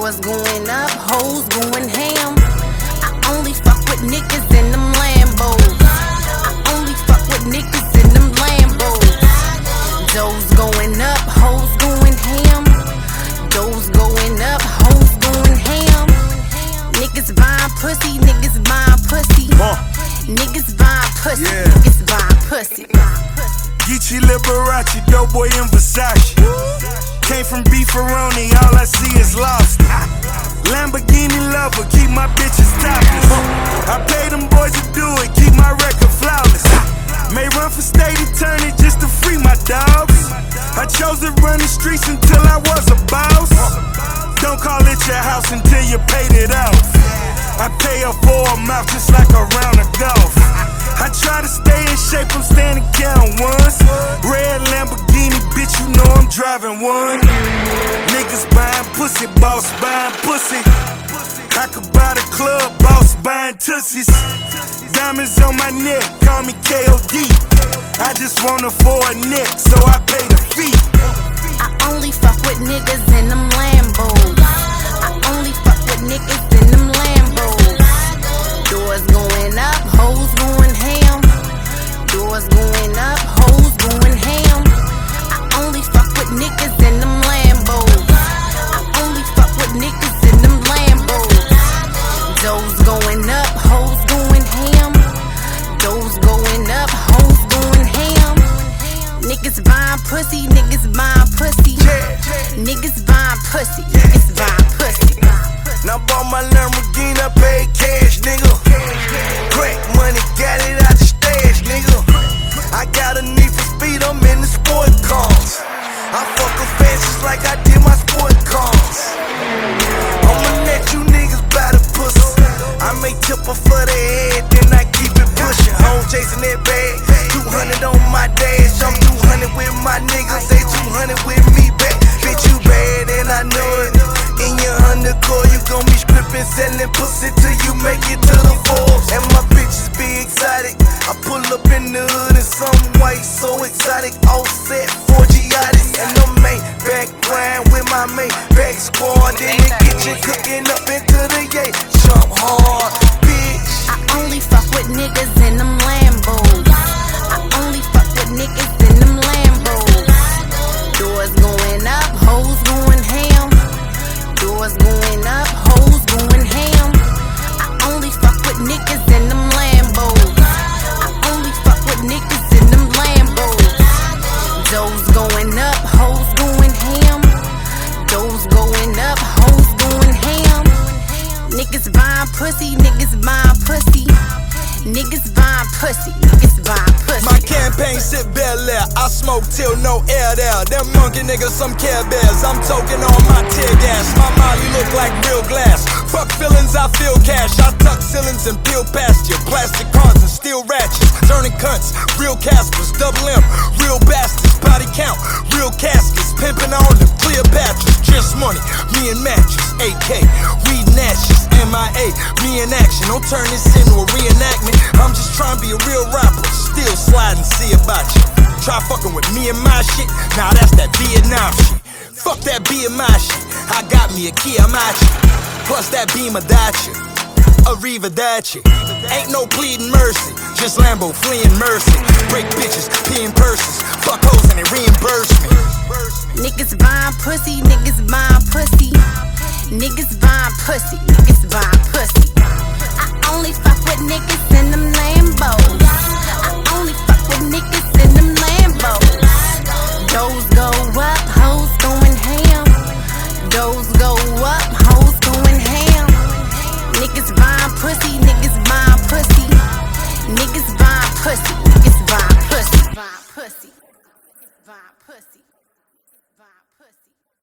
Doors going up, hoes going ham. I only fuck with niggas in them Lambos. I only fuck with niggas in them Lambos. Doors going up, hoes going ham. Doors going up, hoes going ham. Niggas buying pussy, niggas buying pussy. Niggas buying pussy, niggas buying pussy. Geechee, Liberace, dope boy in Versace. Came from beefaroni, all I see is lobster. Lamborghini lover, keep my bitches topless. I pay them boys to do it, keep my record flawless. May run for state attorney just to free my dogs. I chose to run the streets until I was a boss. Don't call it your house until you paid it off. I pay her for a mouth just like a round of golf. I try to stay in shape, I'm standing count ones. Red Lamborghini, bitch, you know I'm driving one. Niggas buying pussy, boss buying pussy. I could buy the club, boss buying tussies. Diamonds on my neck, call me KOD. I just want her for a neck, so I pay the fee. I only fuck with niggas in them Lambos. I only fuck with niggas in them Lambos. Doors going up, hoes going ham. Doors going up, hoes going ham. I only fuck with niggas in them Lambos. I only fuck with niggas in them Lambos. Doors going up, hoes going ham. Doors going up, hoes going ham. Niggas buying pussy, niggas buying pussy. Niggas buying pussy, niggas buying pussy. Now bought my Lamborghini, I paid cash, nigga. Crack money, got it out the stash, nigga. I got a need for speed, I'm in the sport cars. I fuck them fast just like I did my sport cars. I'ma let you niggas buy the pussy. I may tip her for the head, then I keep it pushing. Home chasing that bag, 200 on my dash. I'm 200 with my niggas, they 200 with me back. Bitch, you bad and I know it. In your undercore, you gon' be stripping, selling pussy till you make it to the Forbes. And my bitches be exotic. I pull up in the hood in some white, so exotic. All set for Giottis. And the main back grind with my main back squad. In the kitchen cooking up into the yay. Jump hard, bitch. I only fuck with niggas in them Lambos. I only fuck with niggas in them Lambos. Doors going up, hoes going ham. Doors going up, hoes going ham. I only fuck with niggas in them Lambos. I only fuck with niggas in them Lambos. Doors going up, hoes going ham. Doors going up, hoes going ham. Niggas buying pussy, niggas buying pussy. Niggas buying pussy, niggas buying pussy. My campaign sit Bel Air, I smoke till no air there. Them monkey niggas some Care Bears, I'm toking on my tear gas. My Molly look like real glass. Fuck feelings, I feel cash. I tuck ceilings and peel past you. Plastic cars and steel ratchets, turning cunts, real Caspers, double M, real bastards, body count, real caskets, pimping on them Cleopatras. Just money, me and matches, AK, weed and ashes, MIA, me in action. Don't turn this into a reenactment. I'm just trying to be a real rapper, still slide and see about you. Try fucking with me and my shit, nah that's that Vietnam shit. Fuck that BMI shit, I got me a Kia Machi. Plus that Beamer Dacia, Arrivederci. Ain't no pleading mercy, just Lambo fleeing mercy. Break bitches, peeing purses, fuck hoes and they reimburse me. Niggas buying pussy, niggas buying pussy. Niggas buying pussy, niggas buying